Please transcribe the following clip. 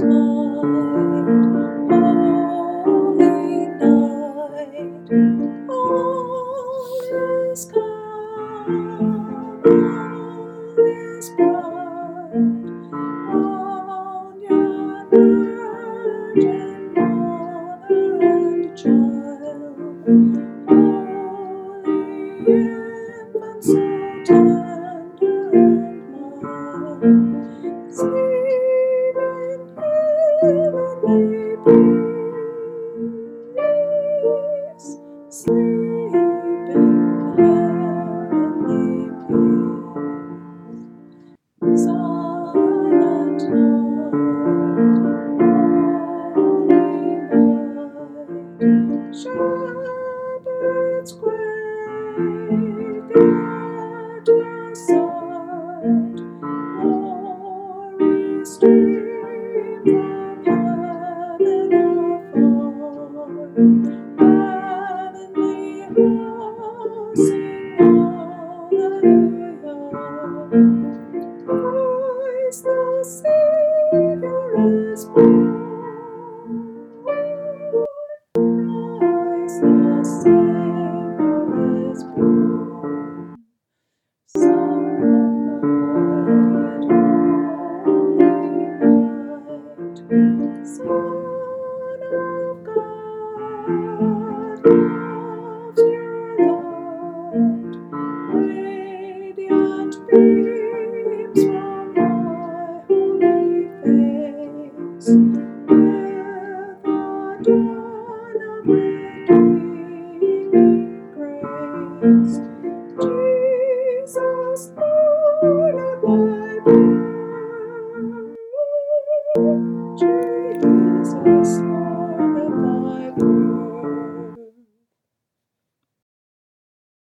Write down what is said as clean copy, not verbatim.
night, holy night, all is calm, all is bright, round your Virgin Mother and Child, holy infant, so tender and mild. Sleep in heavenly peace. Sleep in heavenly peace. Silent night, holy night. Shepherds quake at the sight. Glory stream from heaven afar. Heavenly hosts sing hallelujah. Christ the Savior is born. Christ the Savior is born. Silent night, holy night, Son of God, love's pure light, radiant beams from thy holy face, with the dawn of redeeming grace. Jesus, Lord of thy birth, Jesus,